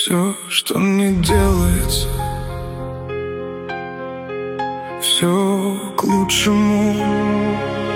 Все, что не делается, все к лучшему.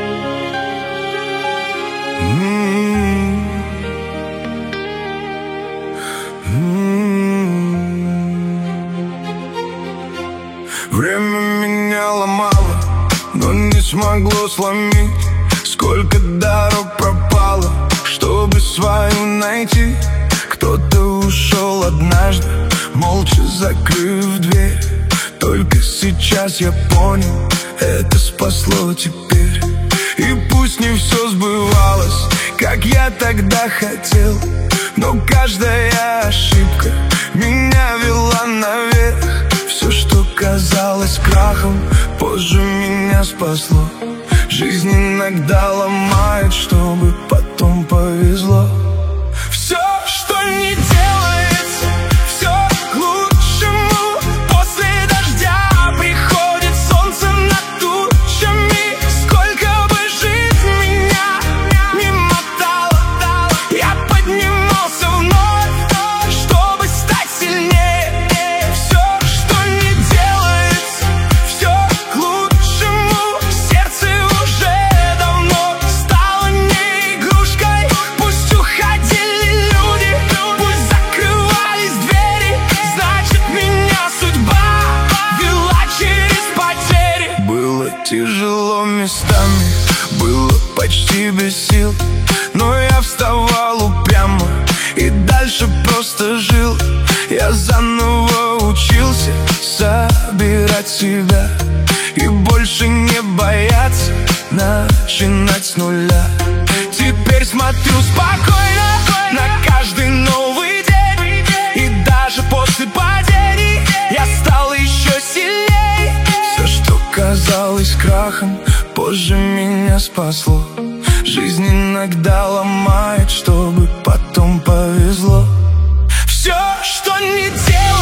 Время меня ломало, но не смогло сломить. Сколько дорог пропало, чтобы свою найти. Кто-то ушел однажды, молча закрыв дверь. Только сейчас я понял, это спасло теперь. И пусть не все сбывалось, как я тогда хотел, но каждая ошибка меня вела наверх. Все, что казалось крахом, позже меня спасло. Жизнь иногда ломает, чтобы потом повезло. Все, что не делается, все к лучшему. После дождя приходит солнце над тучами. Сколько бы жизнь меня не мотала, я поднимался вновь, чтобы стать сильнее. Все, что не делается, все к лучшему. Сердце уже давно стало не игрушкой. Пусть уходили люди, пусть закрывались двери, значит, меня судьба вела через потери. Было тяжело местами, было почти без сил, но я вставал упрямо и дальше просто жил. Я заново учился собирать себя и больше не бояться начинать с нуля. Теперь смотрю спокойно на каждый новый день, и даже после падений я стал еще сильней. Все, что казалось крахом, позже меня спасло. Жизнь иногда ломает, чтобы потом повезло. Все, что не делается,